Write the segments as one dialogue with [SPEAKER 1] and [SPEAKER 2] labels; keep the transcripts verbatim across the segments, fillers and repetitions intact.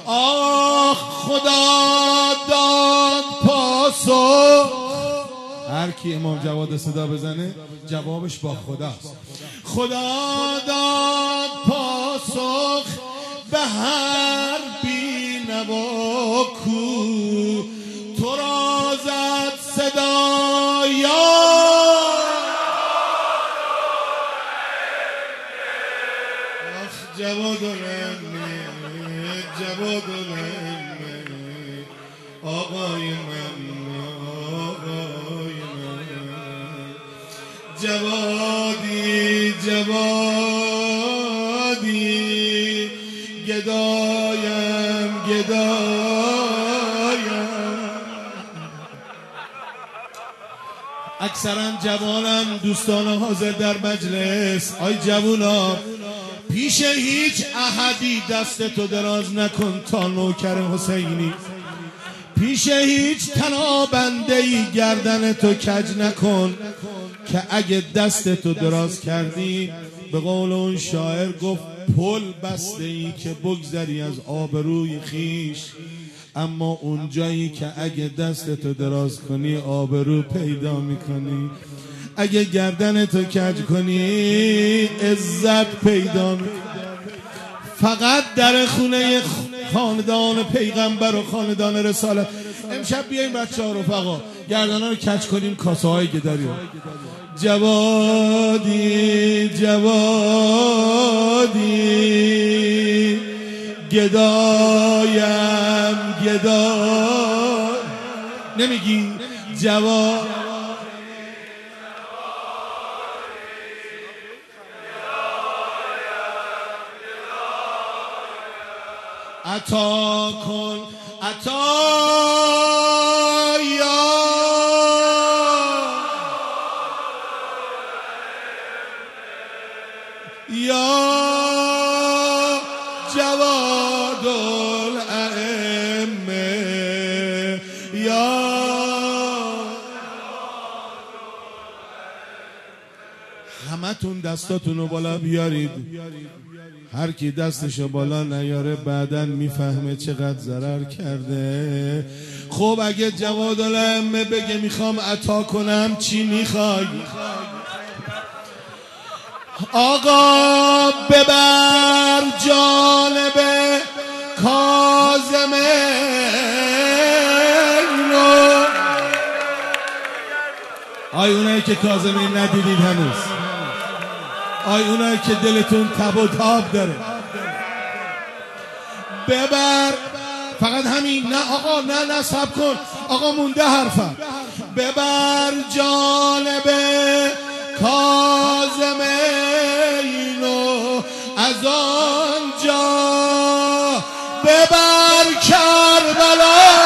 [SPEAKER 1] آخ خدا داد پاسخ. هر کی امام جواد صدا بزنه جوابش با خداست. خدا داد پاسخ به هر بی‌نوا کو تو را زد صدا یا آخ جواد العلمی جواد العلمی آقای من آقای من جوادی جوادی گدایم گدایم. اکثرا جوانم دوستان حاضر در مجلس، آی جوونا پیش هیچ احدی دست تو دراز نکن تا نوکر حسینی، پیش هیچ تنابندهی گردن تو کج نکن که اگه دست تو دراز کردی به قول اون شاعر گفت پل بسته ای که بگذری از آبروی خیش، اما اون جایی که اگه دست تو دراز کنی آبرو پیدا میکنی، اگه گردن تو کج کنی عزت پیدا میکنی. فقط در خونه خاندان پیغمبر و خاندان رسالت امشب بیاییم بچه ها رفقا گردن ها رو کج کنیم کاسه های گداری. جوادی جوادی گدایم گدا نمیگی جواد عطا کن عطا یا یا جواد الائمه یا همتون دستاتونو بالا بیارید. هر کی دستشو بالا نیاره بعدن میفهمه چقدر ضرر کرده. خب اگه جواد الائمه بگه میخوام عطا کنم چی میخوای؟ آقا ببر جانب کاظمه اینو. آی اونایی که کاظمه ندیدید هنوز، آی اونایی که دلتون تب و تاب داره ببر. فقط همین، نه آقا نه نه سب کن آقا مونده حرفم. ببر جانب کاظمه اینو از آنجا ببر کربلا.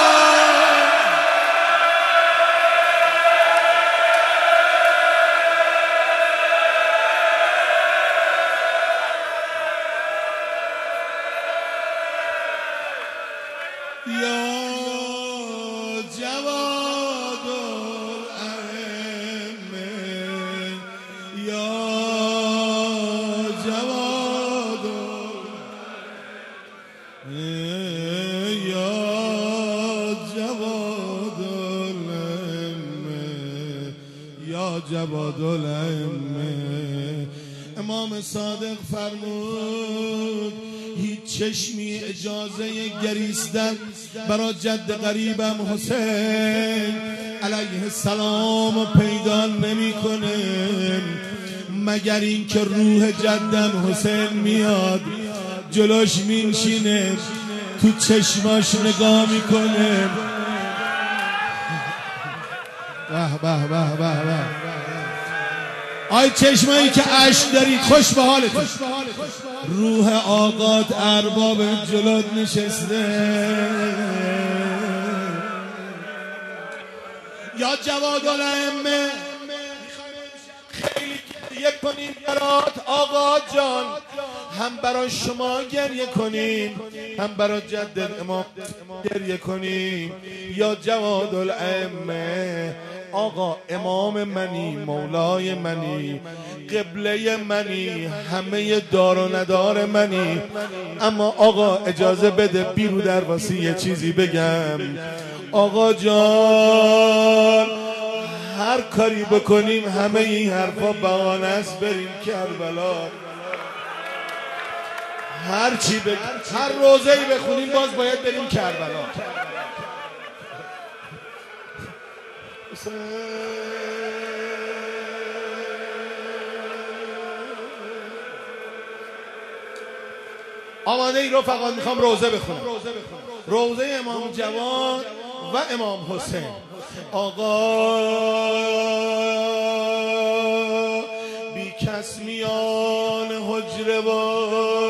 [SPEAKER 1] یا جواد الائمه یا جواد یا جواد الائمه یا جواد الائمه. امام صادق فرمود هیچ چشمی اجازه گریستن برای جد غریبم حسین علیه السلام پیدا نمیکنه مگر این که روح جدم حسین میاد جلوش مینشینه تو چشماش نگاه میکنه. به به به به به. آی چشمایی که اشک دارید خوش به حالتون. روح آقات ارباب جلوت نشسته. یا جواد الائمه خیلی گریه کنیم برات آقا جان، هم برای شما گریه کنیم هم برای جد امام گریه کنیم. یا جواد الائمه آقا امام منی، مولای منی، قبله منی، همه دار و ندار منی. اما آقا اجازه بده بیرو در واسه یه چیزی بگم. آقا جان هر کاری بکنیم همه این حرفا بهانه است بریم کربلا. هر چی بگیم، هر روزه‌ای بخونیم باز باید بریم کربلا. آماده ای رفقا، میخوام روزه بخونم. روزه امام جواد و امام حسین. آقا بی کس میان حجره با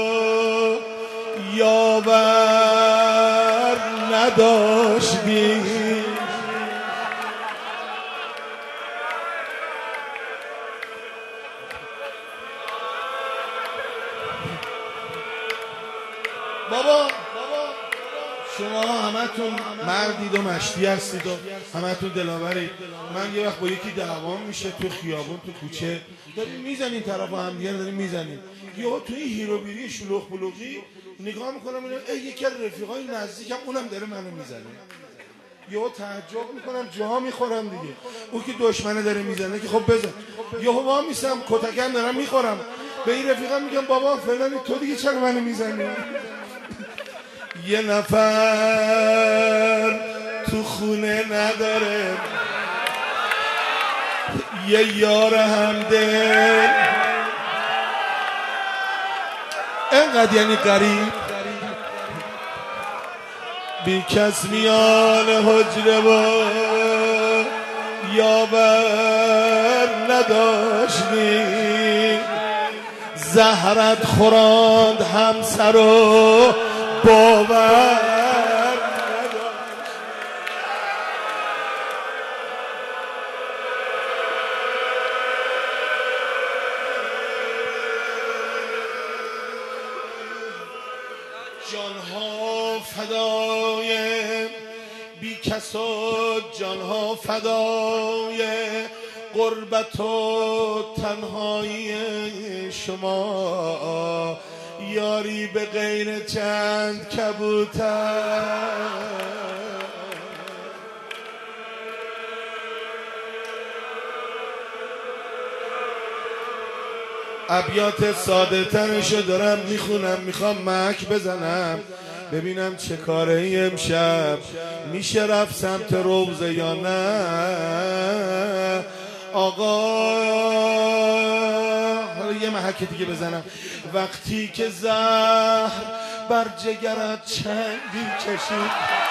[SPEAKER 1] یاور نداشتی. بابا شما همتون مردید و مشتی هستید و همتون دلاورید. من یه وقت با یکی دعوام میشه تو خیابون تو کوچه، داریم میزنیم طرف هم دیگه داریم میزنیم، یا تو این هیروبیری شلوغ بلوغی نگاه میکنم اینو ای یکی از رفیقای نزدیکم اونم داره منو میزنه. یهو تعجب میکنم جا میخورم دیگه. اون که دشمنه داره میزنه که خب بزن. یهو وا میسم کتکم دارم میخورم، به این رفیقم میگم بابا فلانی تو دیگه چرا منو میزنی؟ یه نفر تو خونه نداره، یه یار همدل، اینقدر یعنی قریب، بی کس میان حجره با یاور نداشتی. زهرت خوراند همسر و باور نداشت. جانها فدای بی کس و جانها فدای غربت و تنهایی شما. یاری به غیر چند کبوتر، ابیات ساده ترشو دارم میخونم، میخوام مک بزنم ببینم چه کاره ای امشب، میشه رفت سمت روضه یا نه. آقا حالا یه محک دیگه بزنم. وقتی که زهر بر جگرت چنگی کشید،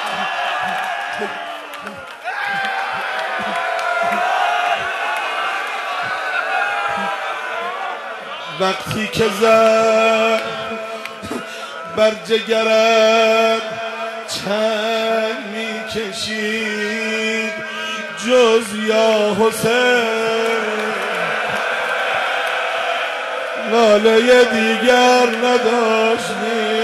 [SPEAKER 1] وقتی که زهر بر جگرت چنگ می کشید، جز یا حسین ناله دیگر نداشتی.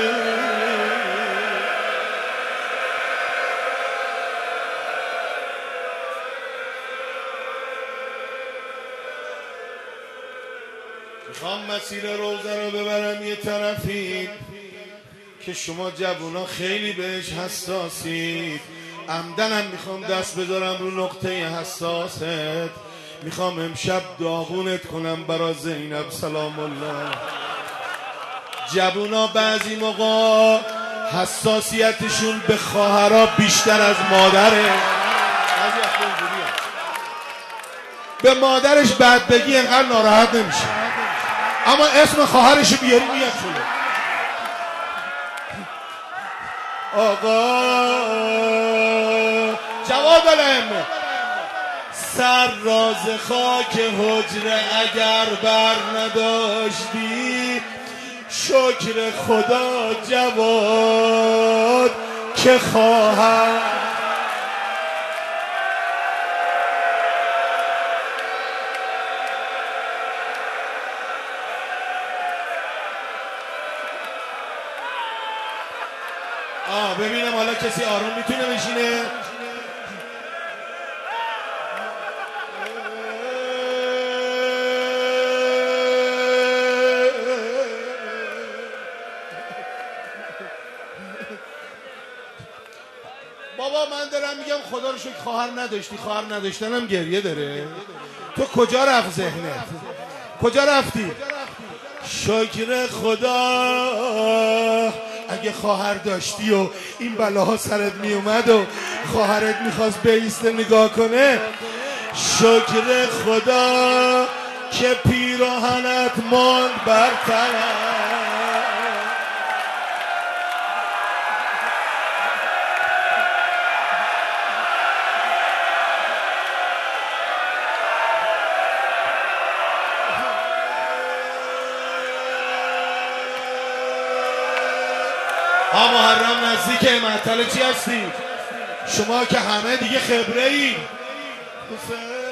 [SPEAKER 1] میخوام مسیر روزه رو ببرم یه طرفی که شما جوونا خیلی بهش حساسید. عمدنم میخوام دست بذارم رو نقطه حساست. میخوام امشب داغونت کنم برا زینب سلام الله. جوونا بعضی موقع حساسیتشون به خواهرها بیشتر از مادره. به مادرش بد بگی انقدر ناراحت نمیشه، اما اسم خواهرشو بیاری میاد خونه. آقا جواد الائمه، سر راز خاک حجره اگر بر نداشتی، شکر خدا جواد که خواهر آه ببینم حالا کسی آروم میتونه بشینه. بابا من دارم میگم خدا رو شکر خواهر نداشتی، خواهر نداشتنم گریه داره. تو کجا رفت ذهنت؟ کجا رفتی؟ شکر خدا اگه خواهر داشتی و این بلاها سرت میومد و خواهرت میخواست بیسته نگاه کنه، شکر خدا که پیراهنت ماند بر تنت. ها محرم نزدیکه، معطل چی هستی؟ شما که همه دیگه خبره ای.